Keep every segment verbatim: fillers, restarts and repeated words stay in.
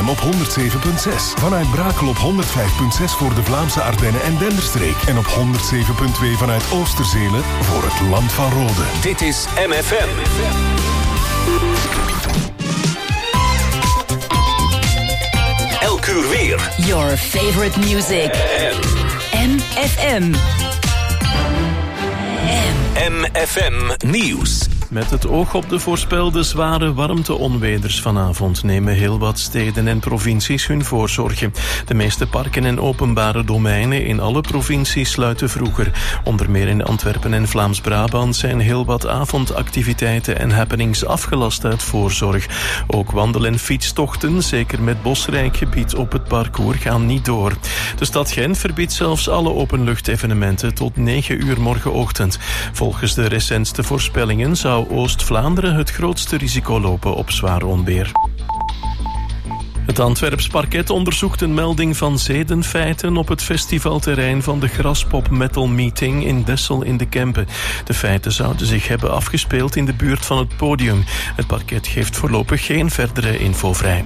M op honderd zeven komma zes. Vanuit Brakel op honderd vijf komma zes voor de Vlaamse Ardennen en Denderstreek. En op honderd zeven komma twee vanuit Oosterzelen voor het Land van Rode. Dit is M F M. Elk uur weer. Your favorite music. M F M. M F M Nieuws. Met het oog op de voorspelde zware warmte-onweders vanavond nemen heel wat steden en provincies hun voorzorgen. De meeste parken en openbare domeinen in alle provincies sluiten vroeger. Onder meer in Antwerpen en Vlaams-Brabant zijn heel wat avondactiviteiten en happenings afgelast uit voorzorg. Ook wandel- en fietstochten, zeker met bosrijk gebied op het parcours, gaan niet door. De stad Gent verbiedt zelfs alle openluchtevenementen tot negen uur morgenochtend. Volgens de recentste voorspellingen zou Oost-Vlaanderen het grootste risico lopen op zwaar onweer. Het Antwerps parket onderzoekt een melding van zedenfeiten op het festivalterrein van de Graspop Metal Meeting in Dessel in de Kempen. De feiten zouden zich hebben afgespeeld in de buurt van het podium. Het parket geeft voorlopig geen verdere info vrij.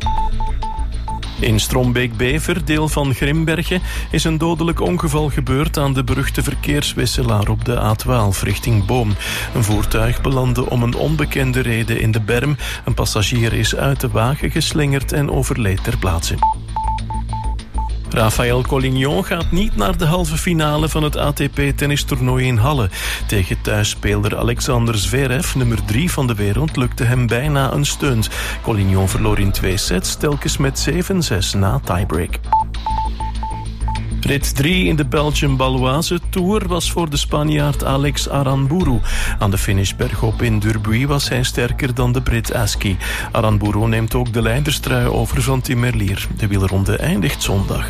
In Strombeek-Bever, deel van Grimbergen, is een dodelijk ongeval gebeurd aan de beruchte verkeerswisselaar op de A twaalf richting Boom. Een voertuig belandde om een onbekende reden in de berm. Een passagier is uit de wagen geslingerd en overleed ter plaatse. Rafael Collignon gaat niet naar de halve finale van het A T P-tennistoernooi in Halle. Tegen thuisspeler Alexander Zverev, nummer drie van de wereld, lukte hem bijna een stunt. Collignon verloor in twee sets, telkens met zeven zes na tiebreak. Rit drie in de Belgium-Baloise Tour was voor de Spanjaard Alex Aranburu. Aan de finish bergop in Durbuy was hij sterker dan de Brit Askey. Aranburu neemt ook de leiderstrui over van Tim Merlier. De wielronde eindigt zondag.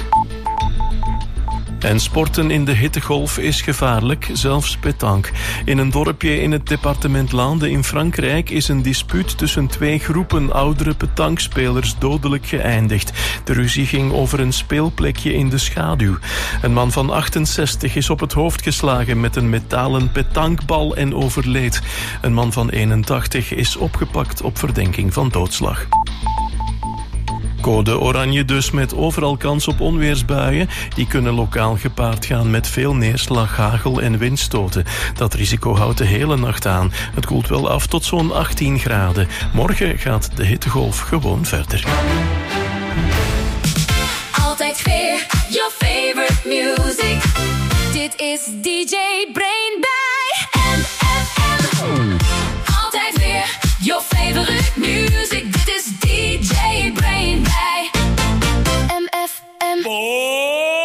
En sporten in de hittegolf is gevaarlijk, zelfs pétanque. In een dorpje in het departement Lande in Frankrijk is een dispuut tussen twee groepen oudere pétanquespelers dodelijk geëindigd. De ruzie ging over een speelplekje in de schaduw. Een man van achtenzestig is op het hoofd geslagen met een metalen pétanquebal en overleed. Een man van eenentachtig is opgepakt op verdenking van doodslag. Code oranje dus, met overal kans op onweersbuien. Die kunnen lokaal gepaard gaan met veel neerslag, hagel en windstoten. Dat risico houdt de hele nacht aan. Het koelt wel af tot zo'n achttien graden. Morgen gaat de hittegolf gewoon verder. Altijd weer your favorite music. Dit is D J Brain bij M F M. Altijd weer your favorite music. Dit is D J Brain bij M F M. Bomba!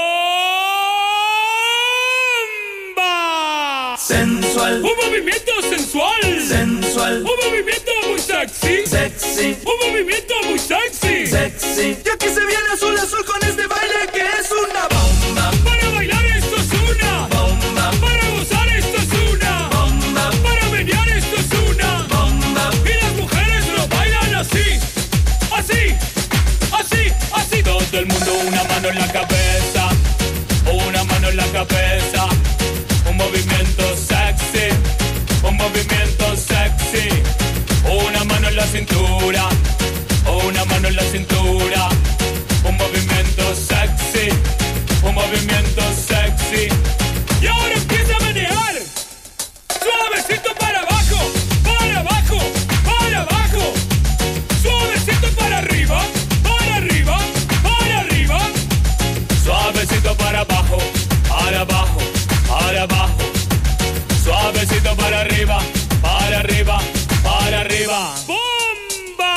Sensual. Un movimiento sensual. Sensual. Un movimiento muy sexy. Sexy. Un movimiento muy sexy. Sexy. Y aquí se viene azul azul con este baile que es una bomba. Para bailar esto es una bomba. Para gozar esto es una bomba. Para menear esto es una bomba. Y las mujeres lo bailan así. Así. Así. Así. Todo el mundo una mano en la cabeza. Una mano en la cabeza. Un movimiento sexy. Un movimiento sexy. Una mano en la cintura. Una mano en la cintura. Un movimiento sexy. Un movimiento sexy. Y ahora empieza a manejar. Suavecito para abajo. Para abajo. Para abajo. Suavecito para arriba. Para arriba. Para arriba. Suavecito para abajo. Para abajo. Para abajo. Suavecito para arriba. Para arriba. Para arriba. ¡Bomba!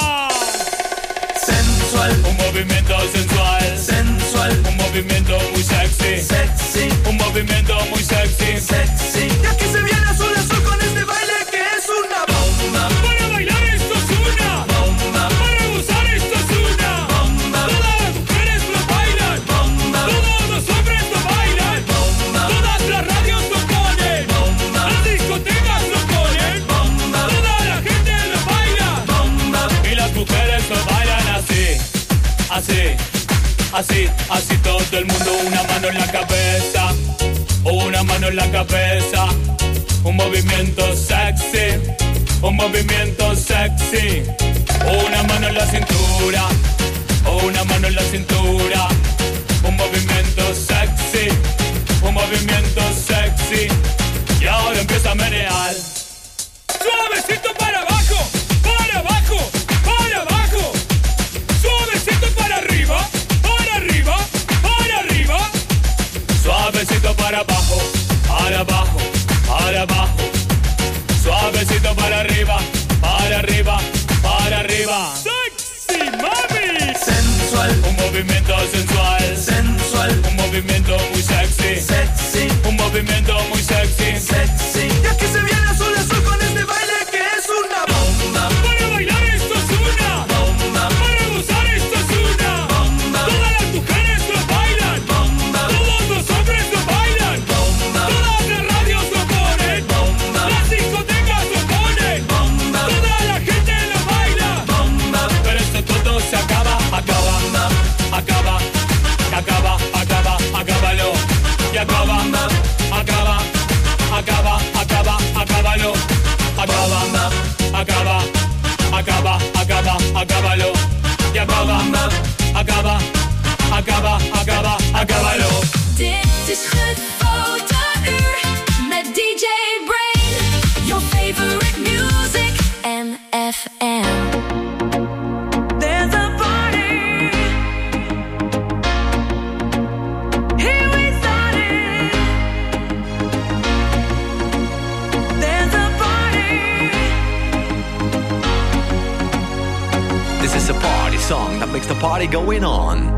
Sensual. Un movimiento sensual. Sensual. Un movimiento muy sexy. Sexy. Un movimiento muy sexy. Sexy. Y aquí se viene azul azul con este baile que es una bomba. Para bailar esto es una bomba. Para gozar esto es una bomba. Todas las mujeres lo bailan. Bomba. Todos los hombres lo bailan. Bomba. Todas las radios lo ponen. Bomba. Las discotecas lo ponen. Bomba. Toda la gente lo baila. Bomba. Y las mujeres lo bailan así. Así. Así, así todo el mundo, una mano en la cabeza, una mano en la cabeza, un movimiento sexy, un movimiento sexy, una mano en la cintura, sensual, un movimiento sensual, sensual, un movimiento muy sexy, sexy, un movimiento muy sexy, sexy. Y aquí se viene azul azul con este baile que es una bomba. Para bailar esto es una bomba. Para gozar esto es una bomba. Todas las mujeres lo bailan, bomba. Todos los hombres lo bailan, bomba. Todas las radios lo ponen, bomba. Las discotecas lo ponen, bomba. Toda la gente lo baila, bomba. Pero esto todo se acaba, acaba, acaba, acaba, acaba, acábalo. Y acaba, acaba, acaba, acaba, acábalo. Acaba, acaba, acaba, acaba, acábalo. Y acaba, acaba, acaba, acaba, acábalo. Dit is het fotouur met D J Brain. Your favorite music, M F M. There's a party. Here we started. There's a party. This is a party song that makes the party going on.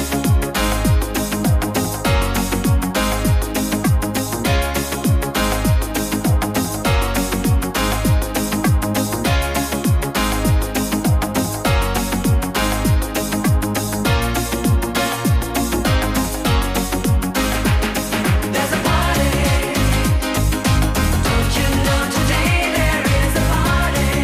There's a party. Don't you know today there is a party?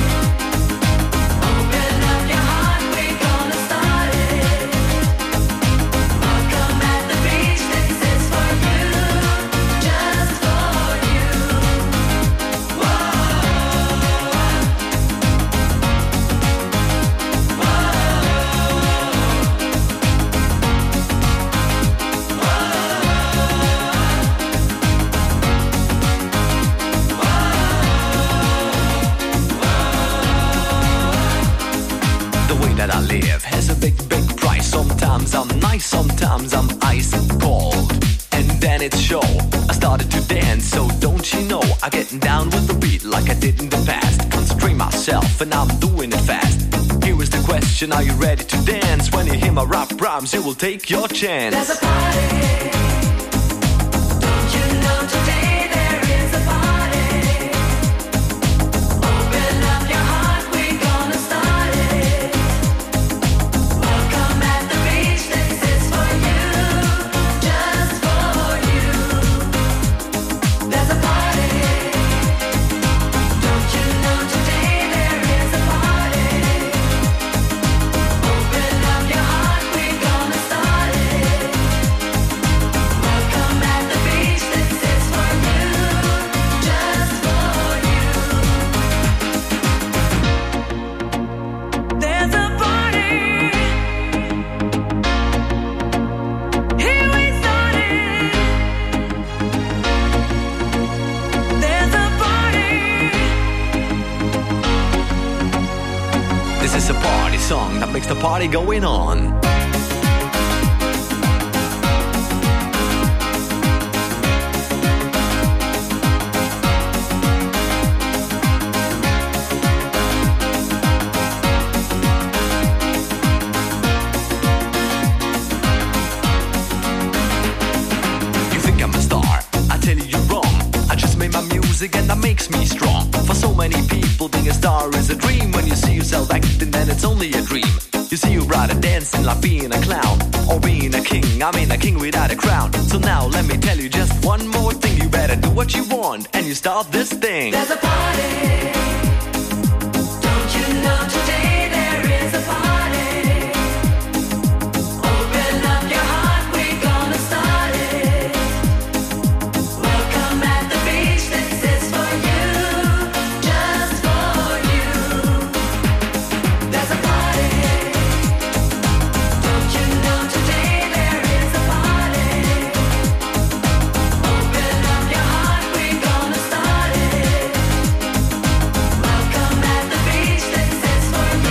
Open up your heart, we're gonna start it. Welcome at the beach, this is for you, just for you. Whoa. The way that I live has a big, big price. Sometimes I'm nice, sometimes I'm ice cold. And then it's show. I started to dance, so don't you know? I get down with the beat like I did in the past. Concentrate myself and I'm doing it fast. Here is the question, are you ready to dance? When you hear my rap rhymes, you will take your chance. There's a party. Don't you know today there is a party? Open up your heart, we're gonna start it. Welcome at the beach, this is for you, just for you. There's a party. Don't you know today there is a party? Open up your heart, we're gonna start it. Welcome at the beach, this is for you, just for you. There's a party. Here we started. There's a party. This is a party song that makes the party going on. You think I'm a star? I tell you you're wrong. I just made my music and that makes me strong. For so many people, being a star is a dream. When you see yourself acting, then it's only a dream. You see you rather dancing like being a clown, or being a king. I mean a king without a crown. So now let me tell you just one more thing. You better do what you want and you start this thing. There's a party. Don't you know today there is a party? Open up your heart, we're gonna start it. Welcome at the beach, this is for you, just for you. There's a party. Don't you know today there is a party? Open up your heart, we're gonna start it. Welcome at the beach, this is for you.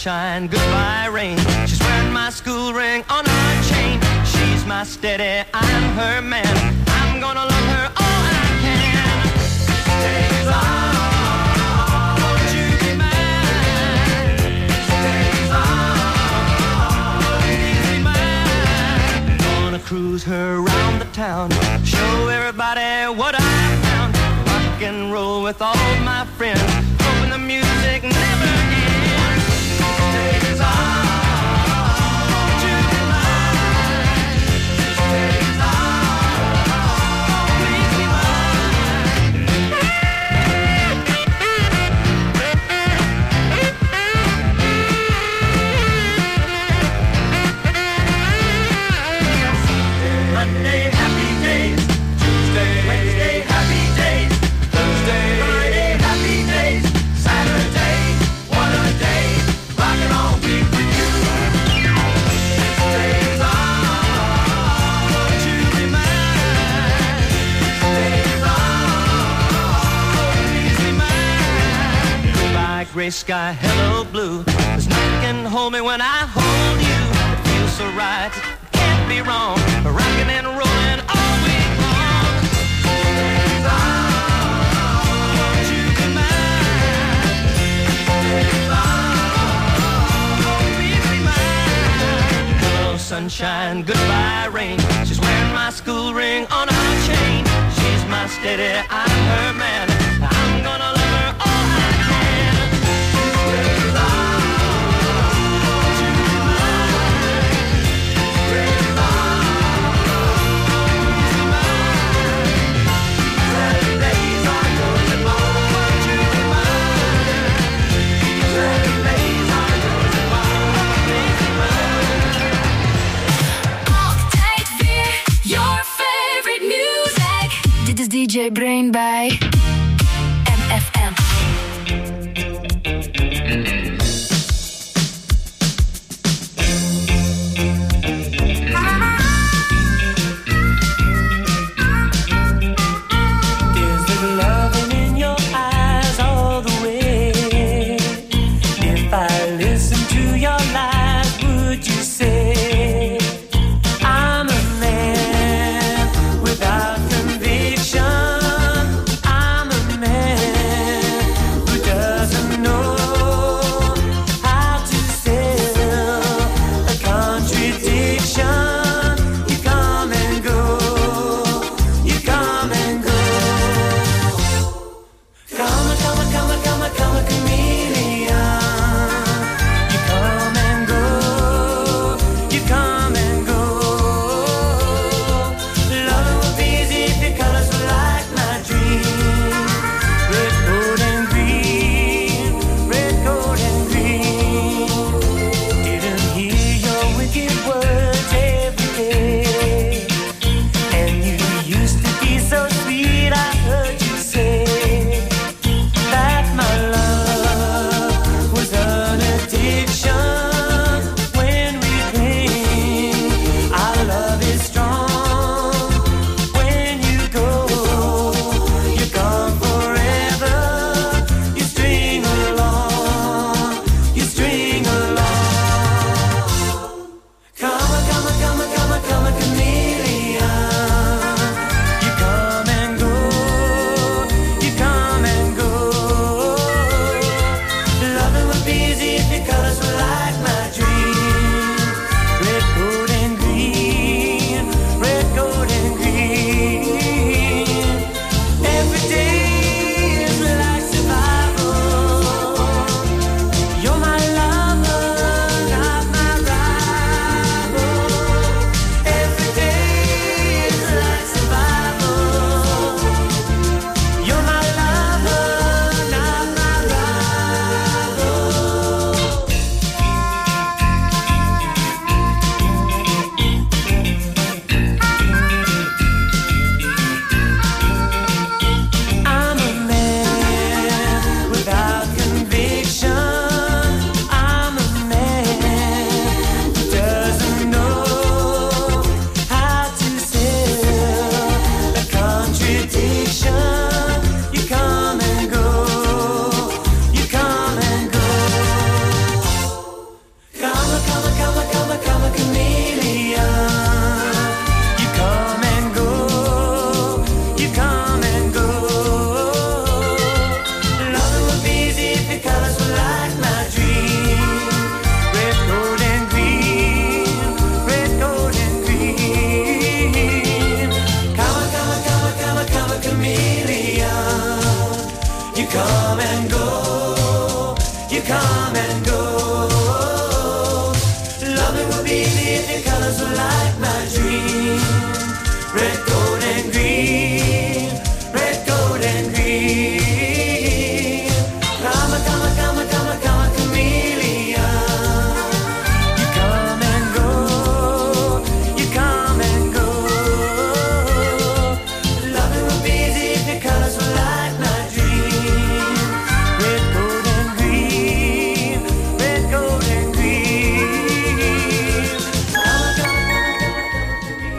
sunshine, goodbye rain. She's wearing my school ring on her chain. She's my steady, I'm her man. I'm gonna love her all I can. Days on, won't you be mine? Days on, please be mine. Gonna cruise her around the town, show everybody what I found. Rock and roll with all my friends, hoping the music never ends. Days on. Gray sky, hello blue. There's nothing can hold me when I hold you. It feels so right, it can't be wrong. Rocking and rolling all week long. Days on, won't you be mine? Days on, please be mine. Hello sunshine, goodbye rain. She's wearing my school ring on her chain. She's my steady, I'm her man. I'm gonna love her all I can. D J Brain bij M F M. You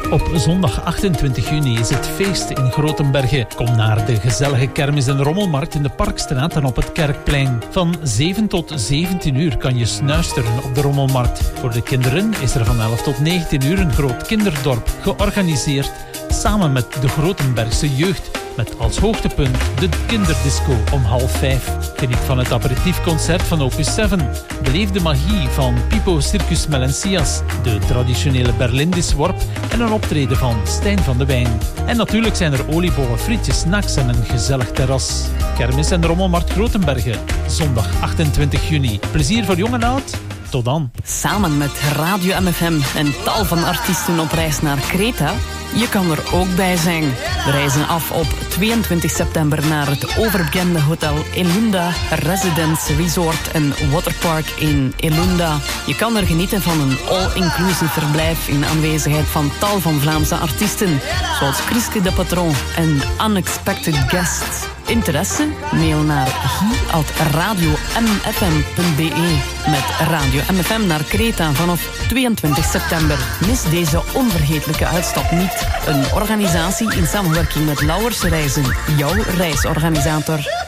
Op zondag achtentwintig juni is het feest in Grotenbergen. Kom naar de gezellige kermis- en rommelmarkt in de Parkstraat en op het Kerkplein. Van zeven tot zeventien uur kan je snuisteren op de rommelmarkt. Voor de kinderen is er van elf tot negentien uur een groot kinderdorp georganiseerd samen met de Grotenbergse jeugd. Met als hoogtepunt de kinderdisco om half vijf. Geniet van het aperitiefconcert van Opus zeven. Beleef de magie van Pipo Circus Melencias, de traditionele Berlindisworp en een optreden van Stijn van de Wijn. En natuurlijk zijn er oliebollen, frietjes, snacks en een gezellig terras. Kermis en Rommelmarkt Grotenbergen, zondag achtentwintig juni. Plezier voor jong en oud. Tot dan. Samen met Radio M F M en tal van artiesten op reis naar Kreta. Je kan er ook bij zijn. We reizen af op tweeëntwintig september naar het overbekende hotel Elunda Residence Resort en Waterpark in Elunda. Je kan er genieten van een all-inclusive verblijf in aanwezigheid van tal van Vlaamse artiesten, zoals Christy de Patron en Unexpected Guests. Interesse? Mail naar hi at radio m f m punt b e met Radio M F M naar Kreta vanaf tweeëntwintig september. Mis deze onvergetelijke uitstap niet. Een organisatie in samenwerking met Lauwers Reizen, jouw reisorganisator.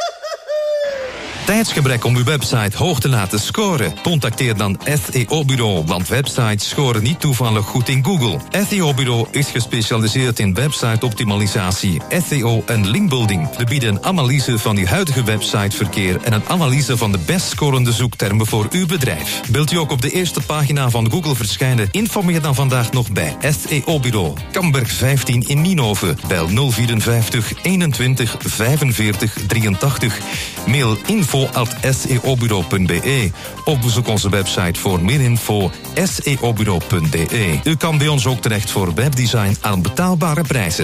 Tijdsgebrek om uw website hoog te laten scoren? Contacteer dan S E O-bureau, want websites scoren niet toevallig goed in Google. S E O-bureau is gespecialiseerd in website-optimalisatie, S E O en linkbuilding. We bieden een analyse van uw huidige websiteverkeer en een analyse van de best scorende zoektermen voor uw bedrijf. Wilt u ook op de eerste pagina van Google verschijnen? Informeer dan vandaag nog bij S E O-bureau. Kamberg vijftien in Nienhoven. Bel nul vierenvijftig eenentwintig vijfenveertig drieëntachtig. Mail info at s e o bureau punt b e of bezoek onze website voor meer info s e o bureau punt b e. U kan bij ons ook terecht voor webdesign aan betaalbare prijzen.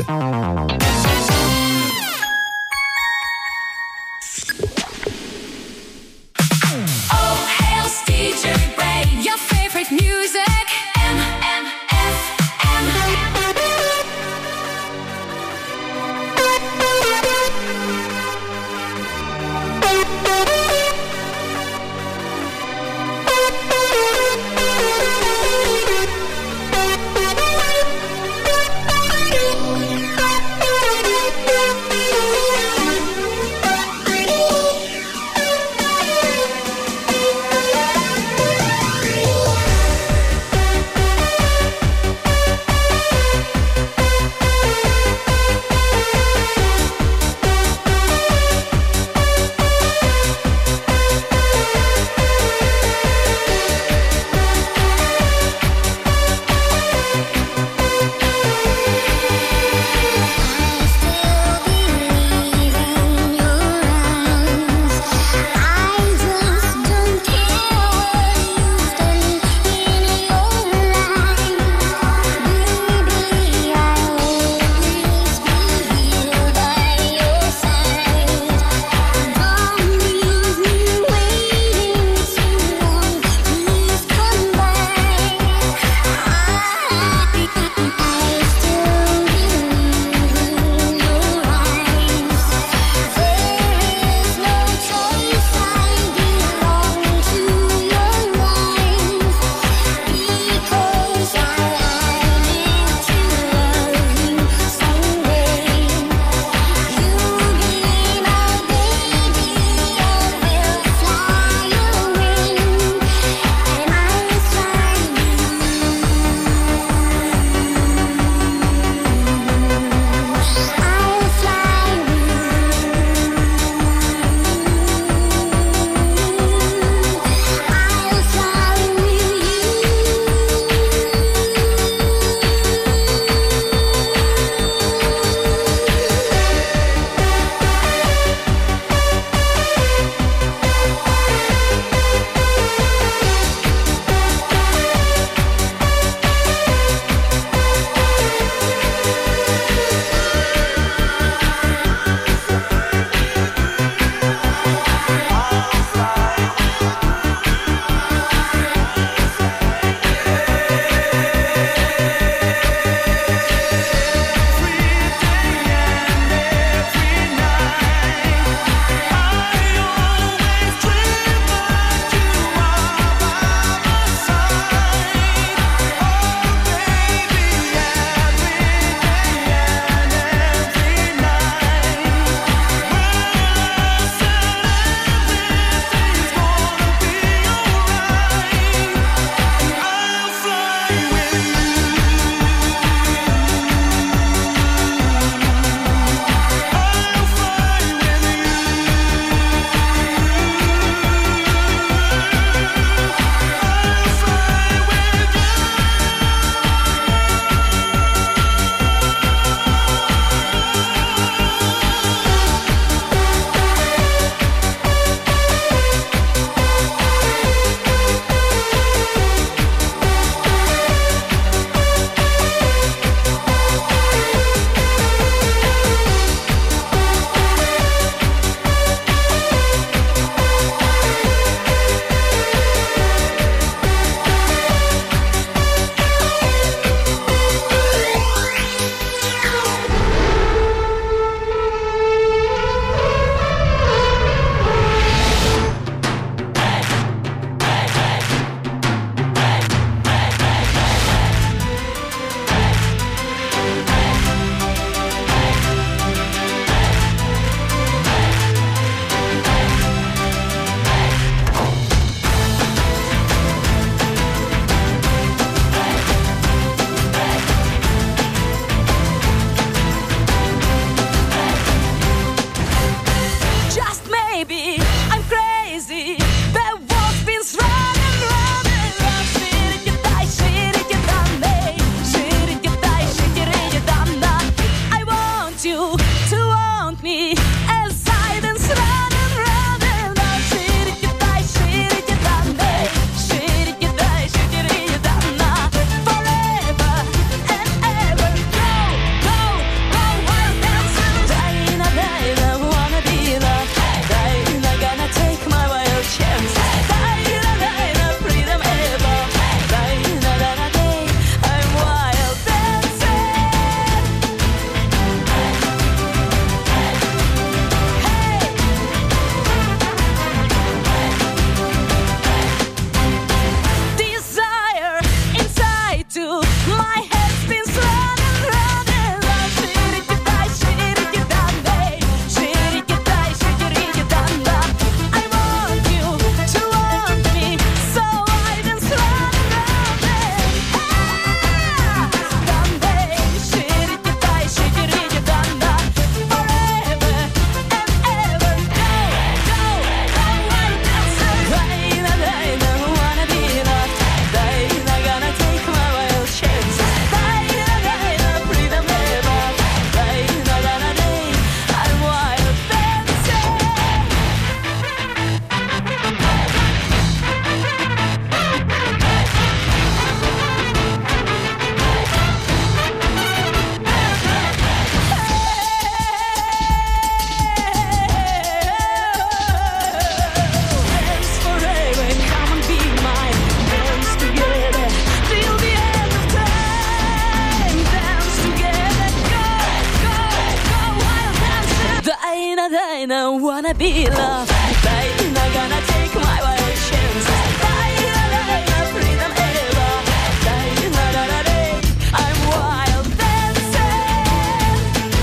gonna be love. Baby, not gonna take my wild chances. Baby, no freedom ever. Baby, na na na na, I'm wild dancing.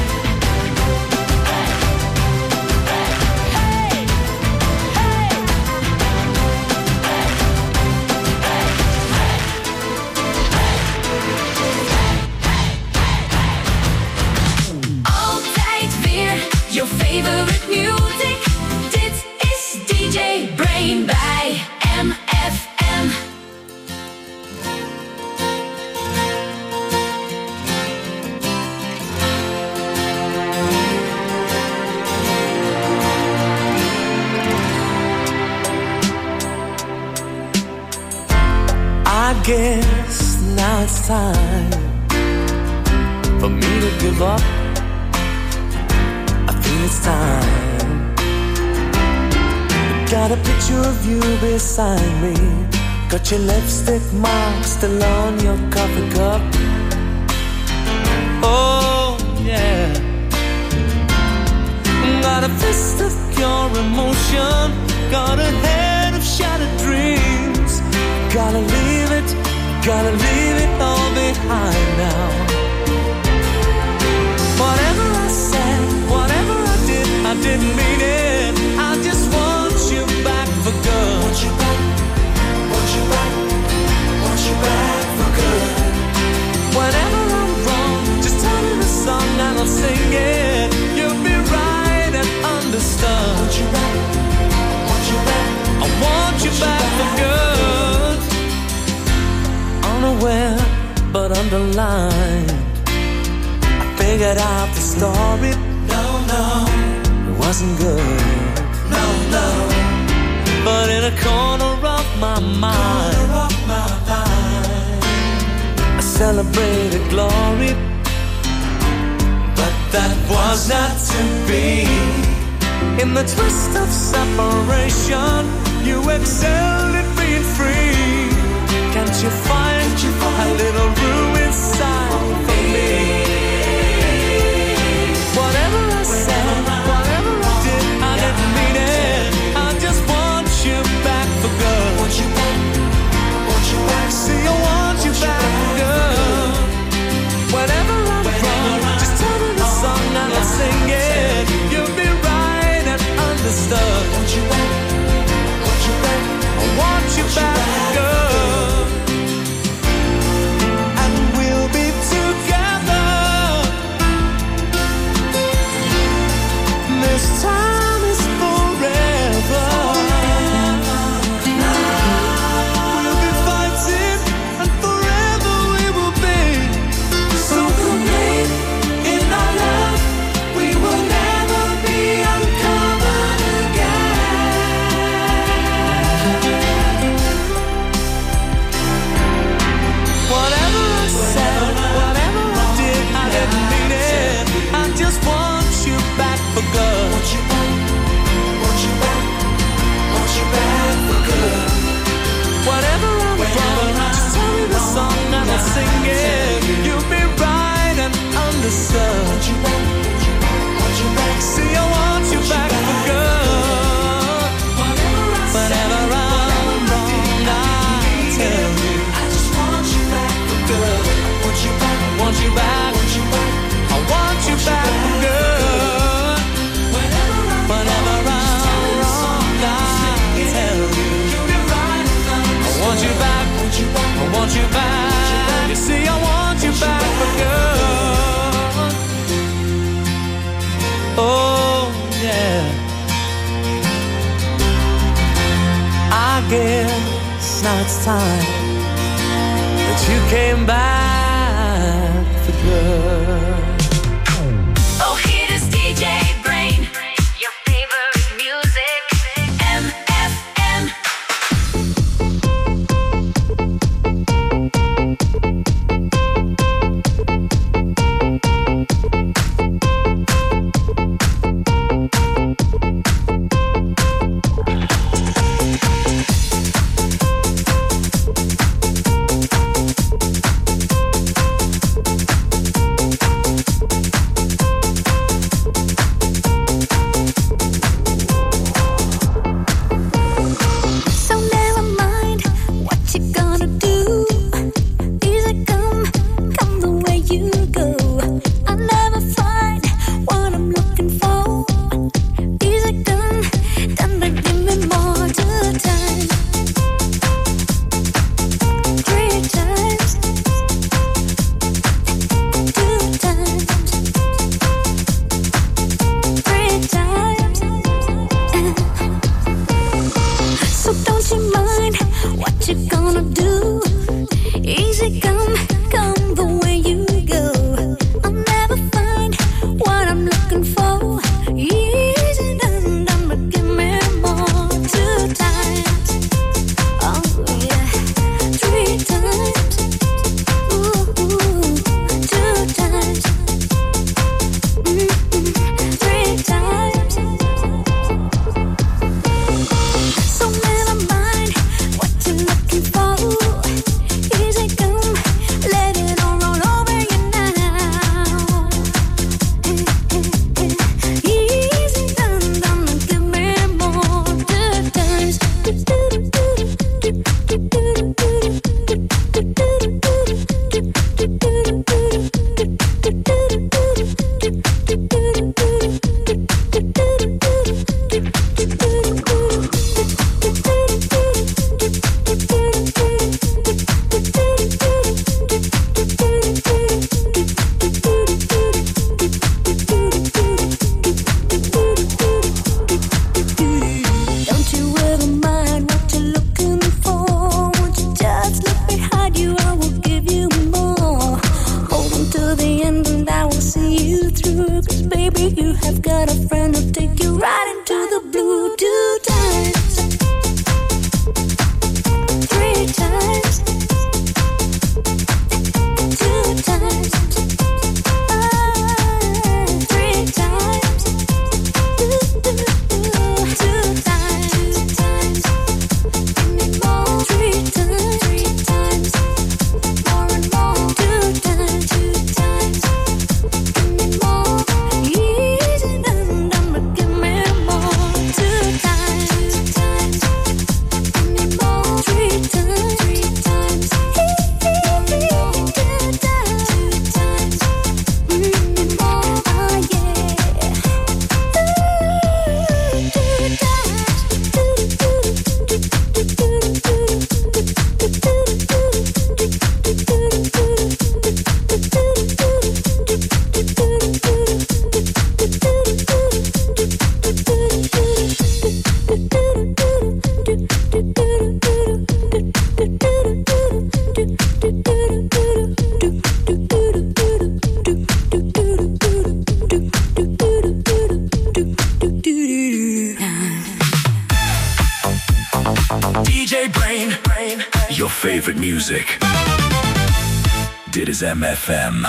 Hey, hey. Altijd weer your favorite music. Dit is D J Brain bij M F M. I guess now it's time for me to give up. I feel it's time. Got a picture of you beside me. Got your lipstick mark still on your coffee cup. Oh yeah. Got a fist of pure emotion. Got a head of shattered dreams. Gotta leave it, gotta leave it all behind now. Whatever I said, whatever I did, I didn't mean it. I just want you back for good. Want you back, want you back, want you back for good. Whenever I'm wrong, just tell me the song and I'll sing it. You'll be right and understood. Want you back, want you back, I want you back for good. Unaware but underlined, I figured out the story. No, no, it wasn't good. No, no, but in a corner of my mind, corner of my mind, I celebrated glory, but that was not to be. In the twist of separation, you excelled at being free. Can't you find a little room inside for me? Whatever I said, whatever I did, I didn't mean it. I just want you back for good. Want you back, want you back. See, I want you back for good. Whenever I'm wrong, just tell me the song and I'll sing it. You'll be right and understood. Want you back, want you back. I want you back for good. This time is forever. We'll be fighting, and forever we will be so complete in our love. We will never be uncovered again. Whatever I said, whatever I did, I didn't mean it. I just want you back for good. Want you back, want you back, want you back for good. Whatever I'm wrong, just tell me the song and I'll sing it. You'll be right and understood. Want you back, want you back. See, I want you back for good. Whatever I'm wrong, I'll tell you. I just want you back for good. Want you back, want you back, want you back. I want you back for good. Whenever I'm wrong, I'll tell you. I want you back, I want you back. You see, I want you back for good. Oh, yeah. I guess now it's time that you came back for good. Oh, here is D J Brain, your favorite music, M F M. do. Easy come, come the way you go. I'll never find what I'm looking for. Easy done, done, but give me more. Two times, oh yeah, three times, ooh, ooh, two times, mm-mm, three times. So never mind what you're looking for. Easy come, let it all roll over you now. Easy done, done, give me more. Two times. Don't you ever mind what you're looking for. Won't you just look behind you? I will give you more. Hold on to the end and I will see you through. 'Cause baby, you have got a friend who'll take you right into the blue. Two times, three times, two times, ah, three times, ooh, ooh, ooh, two times, give me more. Three times, three times, more and more. Two times, two times, give me more. Easy done, done, but give me more. Two times, two times, give me more. Three times, three times, two times, two times, mm, more. Oh yeah, D J Brain, your favorite music. Dit is M F M.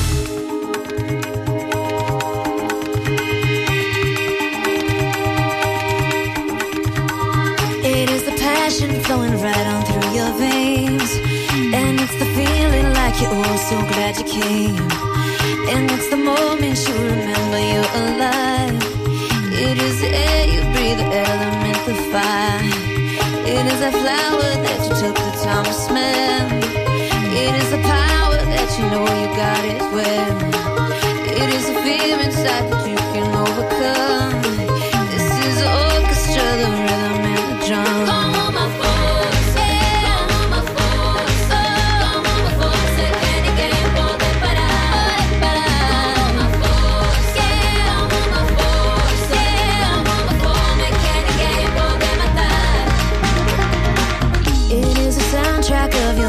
it is the passion flowing right on through your veins. And it's the feeling like you're oh so glad you came. And it's the moment you remember you're alive. It is the air you breathe, the element, the fire. It is a flower that you took the time to smell. It is the power that you know you got it well. It is a fear inside that you can overcome. This is the orchestra, the rhythm and the drum. Come on, my folks, yeah. Come on, my folks, oh. Come on, my folks, que ni quieren poder parar, parar. Come on, my folks, yeah. Come on, my folks, yeah. Come on, my folks, que ni quieren poder matar. It is a soundtrack of your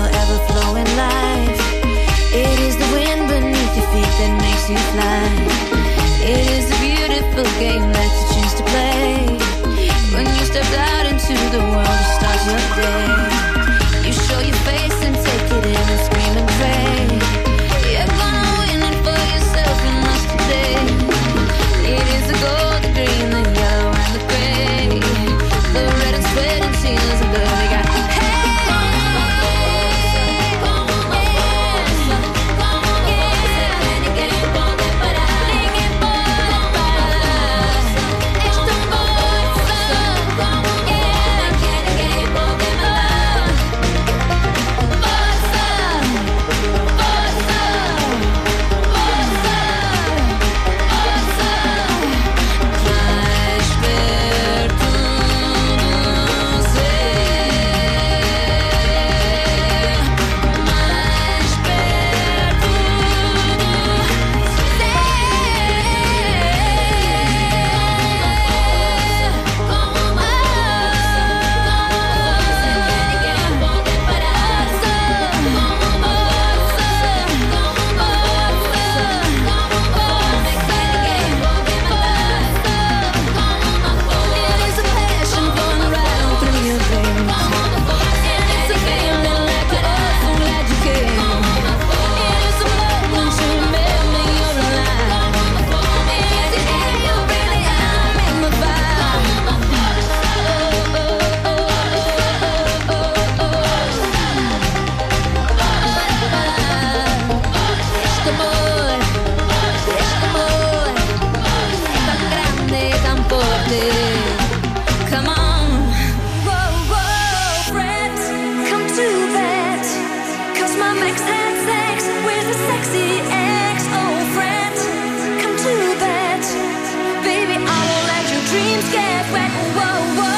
ex had sex with a sexy ex-old friend. Come to bed, baby, I won't let your dreams get wet. Whoa, whoa.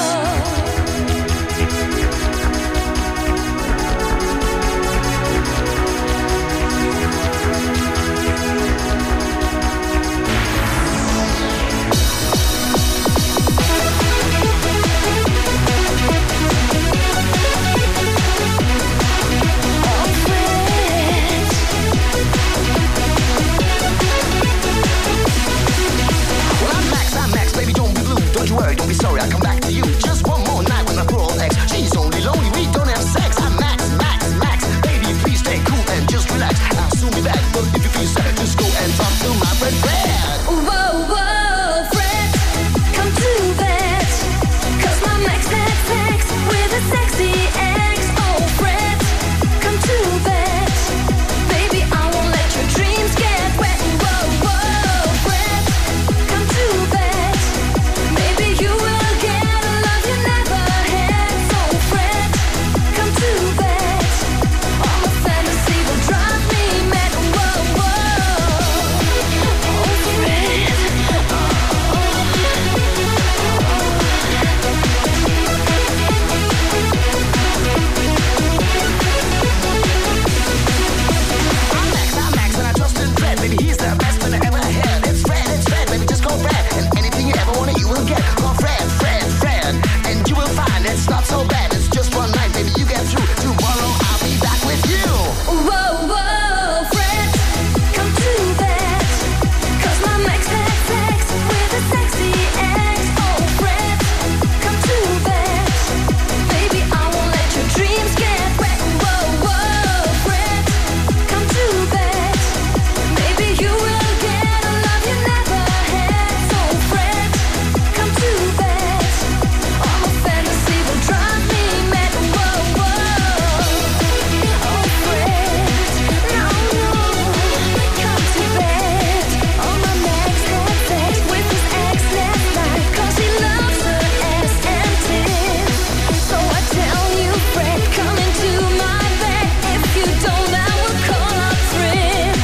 Don't you worry, don't be sorry, I'll come back to you. Just one more night with my poor old ex. She's only lonely, we don't have sex. I'm Max, Max, Max. Baby, please stay cool and just relax. I'll soon be back, but if you feel sad, just go and talk to my friend Fred. Whoa, whoa, Fred, come to bed. Cause my Max had sex with a sexy ex. Oh, Fred, come to bed. Baby, I won't let your dreams get wet. Whoa, whoa, Fred, come to bed. Maybe you will get a love you never had. So, Fred, come to bed. All the fantasy will drive me mad. Whoa, whoa. Oh, Fred. I'm Max, I'm Max, and I trust in Fred. Baby, he's the best man I ever had. It's Fred, it's Fred, baby, just call Fred. And anything you ever wanted, you will get. Call Fred, Fred, Fred. And you will find it's not so bad. It's just one night, baby, you get through. Tomorrow I'll be back with you. Whoa, whoa, Fred, come to bed. Cause my Max had sex with a sexy ex. Oh, Fred, come to bed. Baby, I won't let your dreams get wet. Whoa, whoa, Fred, come to bed. Maybe you will get a love you never had. So, Fred, come to bed. All the fantasy will drive me mad. Whoa, whoa. Oh, Fred, no, no, come to bed. Oh, my Max had sex with his ex last night. Cause he loves her ass and tits. So I tell you, Fred, come into my bed. If you don't, I will call up Fritz.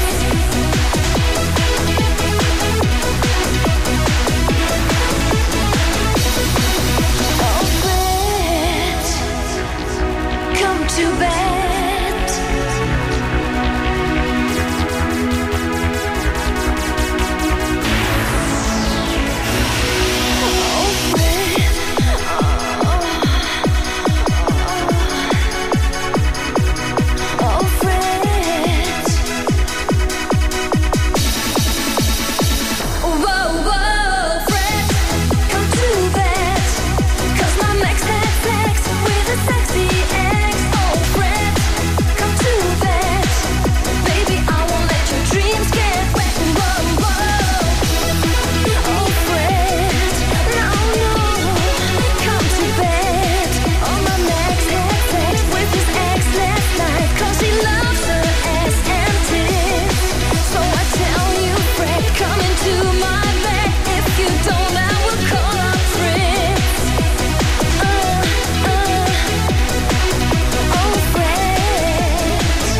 Oh, Fred, come to bed. Oh, Fred. Oh, Fred. Whoa, whoa, Fred, come to bed. Cause my Max had sex with a sexy ex. Oh, Fred, come to bed. Baby, I won't let your dreams get wet. Whoa, whoa. Oh, Fred, no, no, come to bed. Oh, my Max had sex with his ex last night. Cause he loves her ass and tits. So I tell you, Fred, come into my bed. If you don't, I will call up Fritz. Uh, uh, oh, Fred.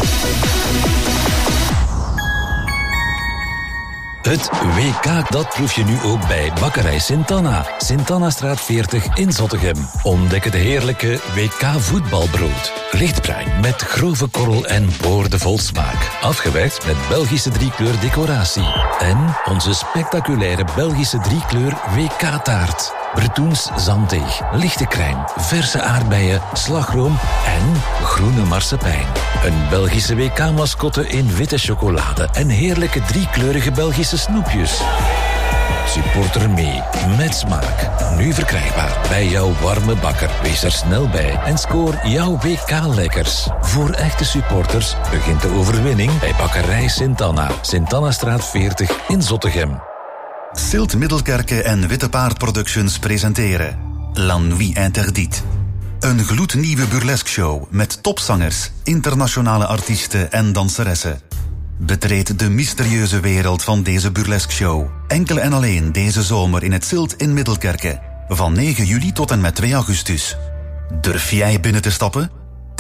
Het W K, dat proef je nu ook bij Bakkerij Sint-Anna. Sint-Annastraat veertig in Zottegem. Ontdek de heerlijke W K voetbalbrood. Lichtbruin met grove korrel en boordevol smaak. Afgewerkt met Belgische driekleur decoratie. En onze spectaculaire Belgische driekleur W K-taart. Bretoens zanddeeg, lichte crème, verse aardbeien, slagroom en groene marsepein. Een Belgische W K-mascotte in witte chocolade en heerlijke driekleurige Belgische snoepjes. Supporter mee, met smaak. Nu verkrijgbaar bij jouw warme bakker. Wees er snel bij en scoor jouw W K-lekkers. Voor echte supporters begint de overwinning bij Bakkerij Sint-Anna. Sint-Annastraat veertig in Zottegem. Silt Middelkerke en Witte Paard Productions presenteren La Nuit Interdite. Een gloednieuwe burlesque-show met topzangers, internationale artiesten en danseressen. Betreed de mysterieuze wereld van deze burlesque-show. Enkel en alleen deze zomer in het Silt in Middelkerke. Van negen juli tot en met twee augustus. Durf jij binnen te stappen?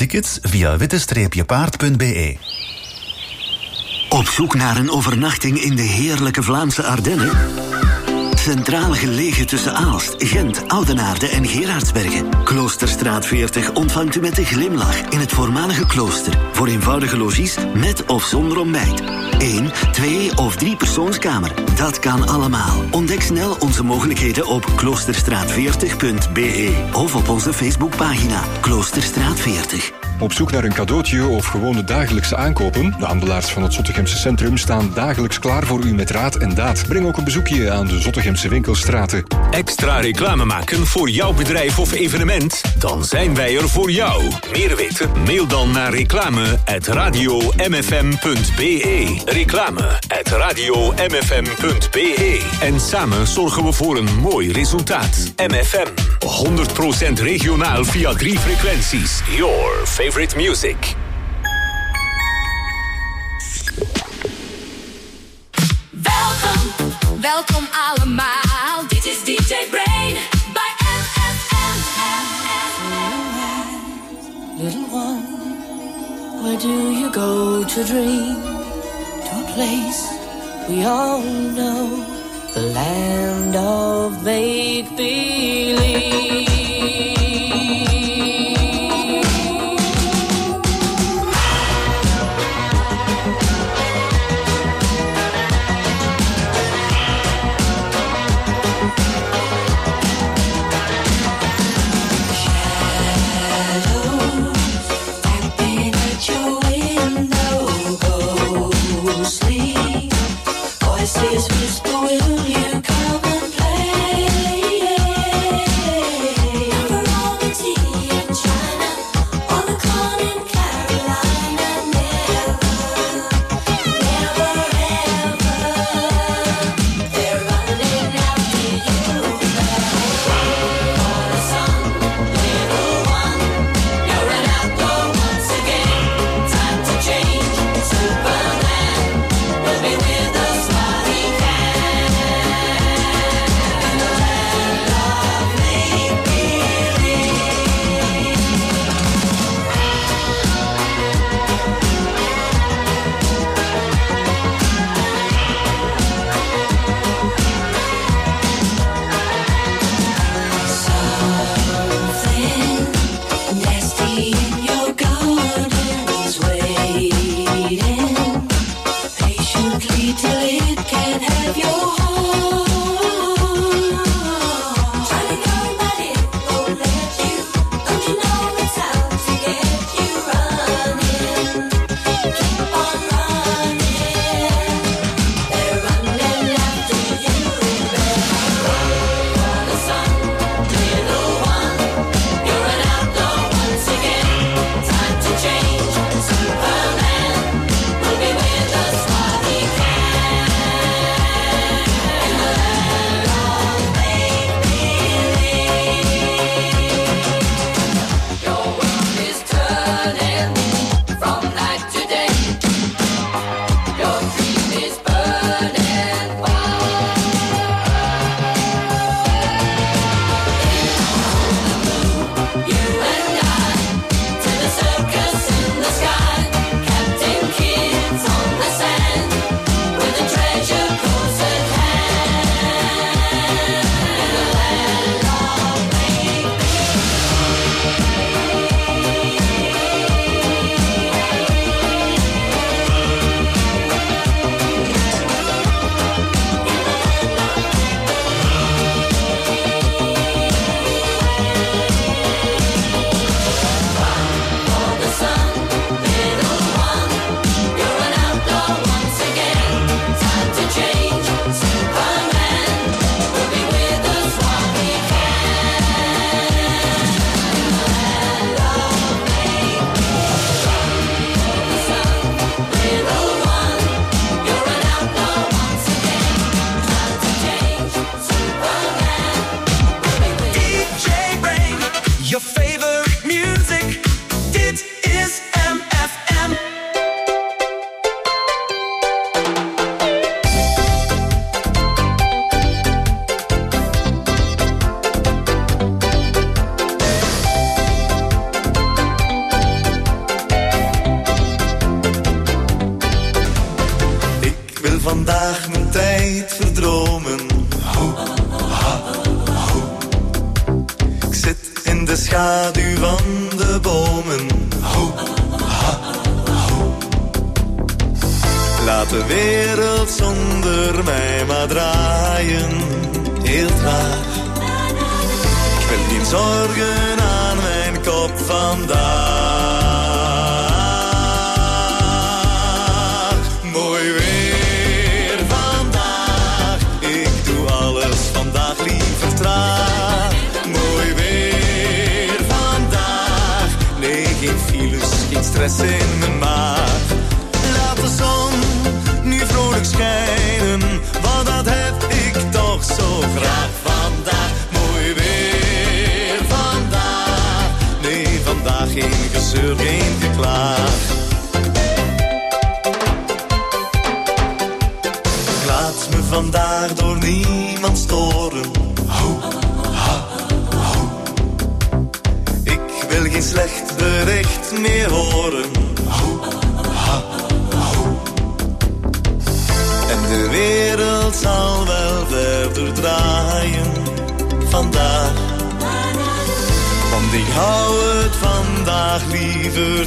Tickets via witte-paard punt b e. Op zoek naar een overnachting in de heerlijke Vlaamse Ardennen? Centraal gelegen tussen Aalst, Gent, Oudenaarde en Gerardsbergen. Kloosterstraat veertig ontvangt u met een glimlach in het voormalige klooster. Voor eenvoudige logies met of zonder ontbijt. Eén, twee of drie persoonskamer. Dat kan allemaal. Ontdek snel onze mogelijkheden op kloosterstraat veertig punt b e of op onze Facebookpagina Kloosterstraat veertig. Op zoek naar een cadeautje of gewoon de dagelijkse aankopen? De handelaars van het Zottegemse Centrum staan dagelijks klaar voor u met raad en daad. Breng ook een bezoekje aan de Zottegemse winkelstraten. Extra reclame maken voor jouw bedrijf of evenement? Dan zijn wij er voor jou. Meer weten? Mail dan naar reclame at radio m f m punt b e. Reclame at radio m f m punt b e. En samen zorgen we voor een mooi resultaat. M F M, honderd procent regionaal via drie frequenties. Your favorite music. Welkom, welkom allemaal. Dit is D J Brain bij M F M. Little one, where do you go to dream? To a place we all know, the land of make-believe. Voices whisper, will you come and play? vandaag mijn tijd verdromen. Ho, ha, ho. Ik zit in de schaduw van de bomen. Ho, ha, ho. Laat de wereld zonder mij maar draaien, heel traag. Ik wil geen zorgen aan mijn kop vandaag. Mooi weer vandaag, ik doe alles vandaag liever traag. Mooi weer vandaag, nee geen files, geen stress in mijn maag. Laat de zon nu vrolijk schijnen, want dat heb ik toch zo graag vandaag. Mooi weer vandaag, nee vandaag geen gezeur, geen geklaag. Ik laat me vandaag door niemand storen. Ho, ha, ho. Ik wil geen slecht bericht meer horen. Ho, ha, ho. En de wereld zal wel verder draaien vandaag. Want ik hou het vandaag liever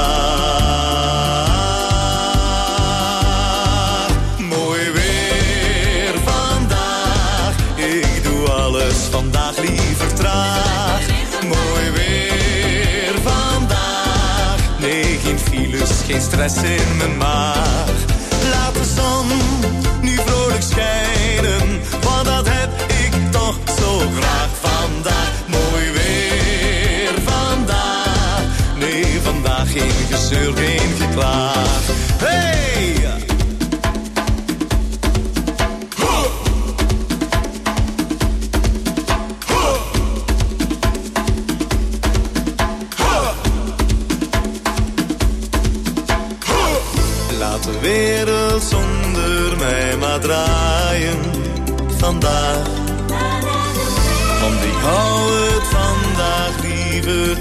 traag. Mooi weer vandaag, ik doe alles vandaag liever traag. Mooi weer vandaag, nee geen files, geen stress in mijn maag. Laat de zon nu vrolijk schijnen, want dat heb ik toch zo graag vandaag. Mooi weer vandaag, nee vandaag geen gezeur, geen geklaag. Hey! Ho! Ho! Ho! Ho! Laat de wereld zonder mij maar draaien vandaag. Want ik hou het vandaag liever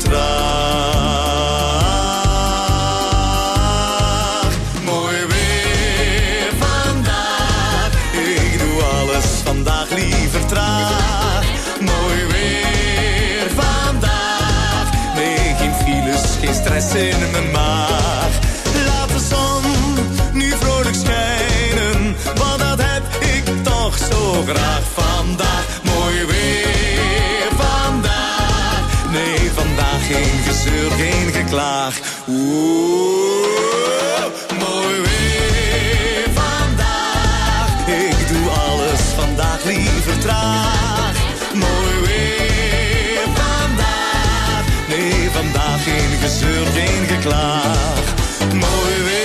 traag. Mooi weer vandaag, ik doe alles vandaag liever traag. Mooi weer vandaag, nee geen files, geen stress in mijn maag. Laat de zon nu vrolijk schijnen, want dat heb ik toch zo graag vandaag. Mooi weer vandaag, nee vandaag geen gezeur, geen geklaag. Oeh, mooi weer vandaag, ik doe alles vandaag liever traag. Mooi weer vandaag, nee vandaag geen gezeur, geen geklaag. Mooi weer.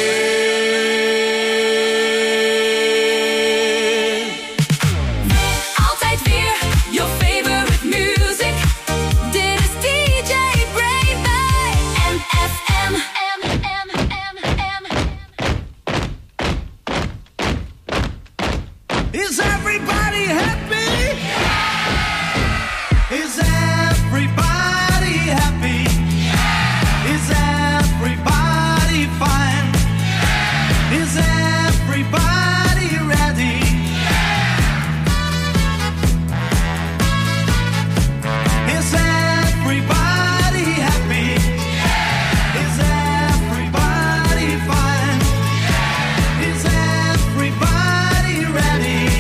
Altijd weer your favorite music. Dit is D J Brain bij M F M. M, M, M, M. Is everybody happy? Is everybody happy? Is everybody fine? Is everybody ready? Is everybody happy? Is everybody fine? Is everybody ready?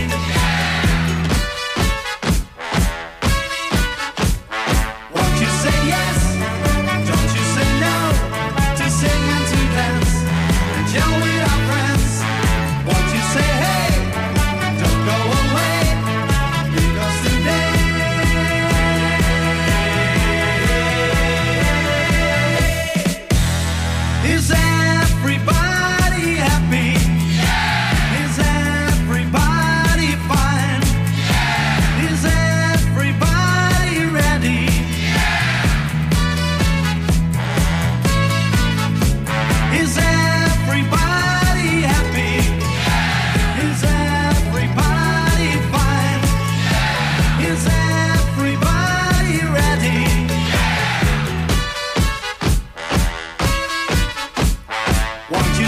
Won't you say yes? Don't you say no to sing and to dance and chill with our friends? Won't you say hey? Don't go away because today is everybody happy? Is everybody fine? Is everybody ready? Is everybody happy? Is everybody fine? Is everybody ready? Won't you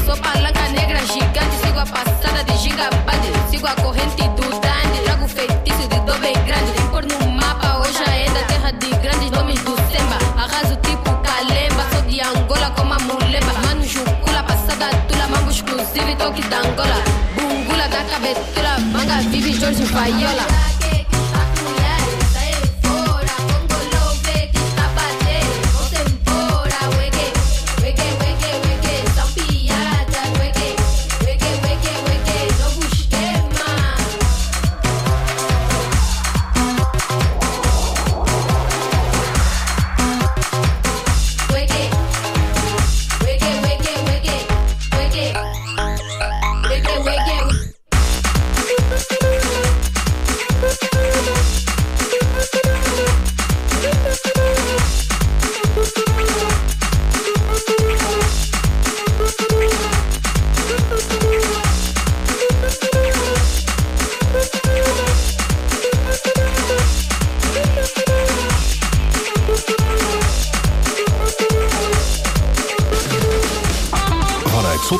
Sou palanca negra gigante, sigo a passada de gigabande. Sigo a corrente do dandy, trago feitiço de dor bem grande. Por no mapa hoje ainda terra de grandes nomes do Semba. Arraso tipo Calemba, sou de Angola como a Mulemba. Mano Jucula, passada tula, mambo exclusivo e toque da Angola. Bungula da cabetura, manga vive Jorge Vaiola.